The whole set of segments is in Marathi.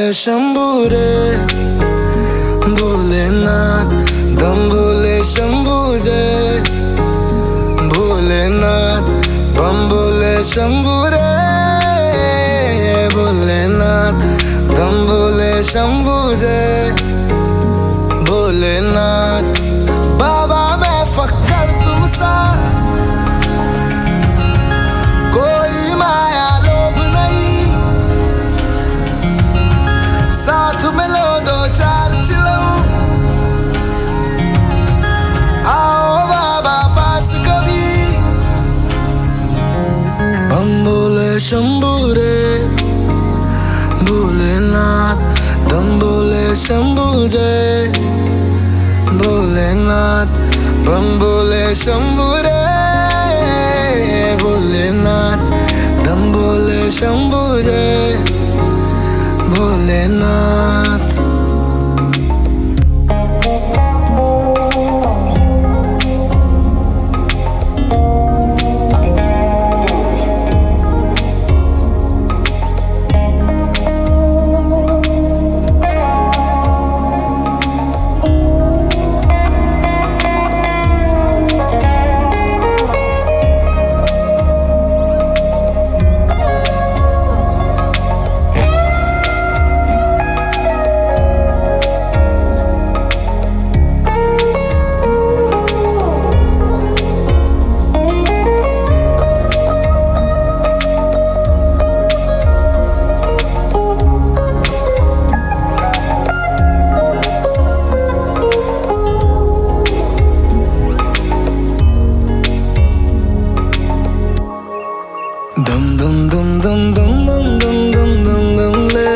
शंभू रे भोलेनाथ दम भोले शंभू जय भोलेनाथ बम भोले शंभू रे भोलेनाथ दम भोले शंभू जय भोलेनाथ। बाबा मैं फक्कर तुमसा कोई माया लोभ नहीं, साथ में लो दो चार चिलम, आओ बाबा पास कभी। बम भोले शंभू रे भोलेनाथ दम भोले शंभू जय भोलेनाथ बम भोले शंभू रे भोलेनाथ दम भोले शंभू जय भोलेनाथ। दम दम दम दम दम दम दम दम दम दम ले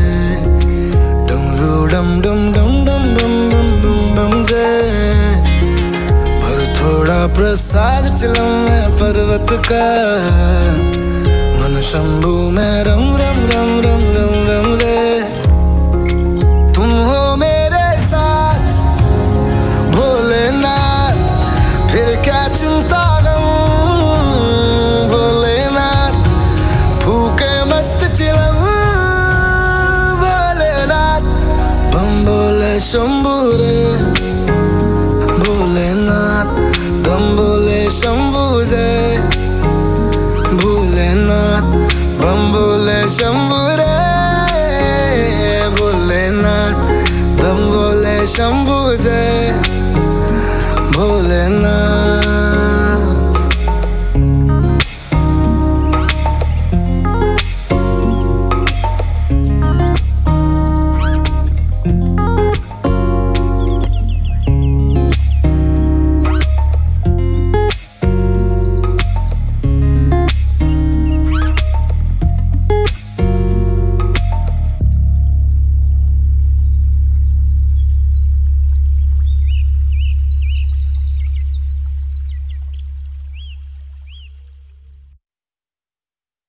डमरू डम डम डम डम डम डम डम डम जय। पर थोड़ा प्रसाद चिलम है पर्वत का, मन शंभू में रम रम रम रम रम रम रे। तुम हो मेरे साथ भोलेनाथ, फिर क्या चिंता गम भोलेनाथ, फूके मस्त चिलम भोलेनाथ। बम भोले शंभू रे